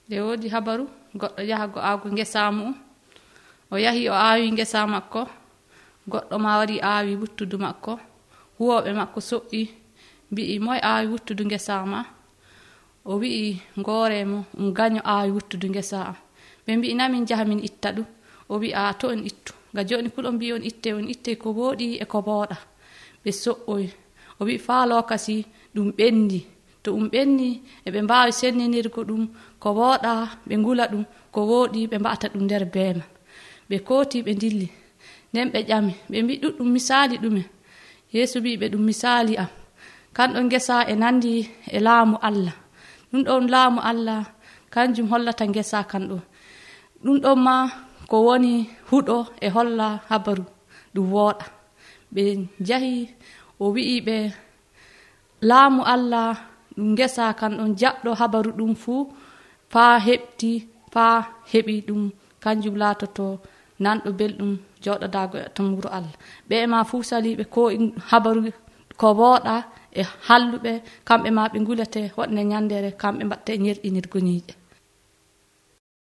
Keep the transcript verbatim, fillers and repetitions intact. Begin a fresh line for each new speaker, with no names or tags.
nde woodi habaru goɗɗo yaha go aago ngesa mum o yahi o aawi ngesa makko goɗɗo ma wari aawi wuttudu makko huwoɓe makko soɓɓi mbi'i moye aawi wuttudu ngesa ma o wi'i ngoore mo um gaño aawi wuttudu ngesa am ɓe mbi'i na min jaha min itta ɗum o wi'a to on ittu ga joni kuɗo mbi on itte on itte ko woɗi e ko booɗa ɓe so'oy o wi'i faa lokasi ɗum ɓendi to um ɓenni e ɓe mbawi senninirgo ɗum ko wooɗa ɓe ngula ɗum ko woɗi ɓe mba'ata ɗum nder beema ɓe kooti ɓe dilli nden ɓe ƴami ɓe mbi ɗuɗɗum misali ɗume Yeesu wi ɓe ɗum misali am kanɗon ngesa e nandi e laamu Allah ɗum ɗon laamu Allah kanjum hollata ngesa kan ɗo ɗum ɗon ma ko woni huɗo e holla habaru ɗum wooɗa ɓe jahi o wi'i ɓe laamu Allah ɗum ngesa kan ɗon jaɓɗo habaru ɗum fuu faa heɓti faa heɓi ɗum kanjum laatoto nanɗo belɗum joɗodago tan wuro Allah ɓe ma fuu saliɓe ko habaru ko wooɗa e halluɓe kamɓe ma ɓe ngulete woɗne nyandere kamɓe mbatte ñerɗinirgo ñiiƴe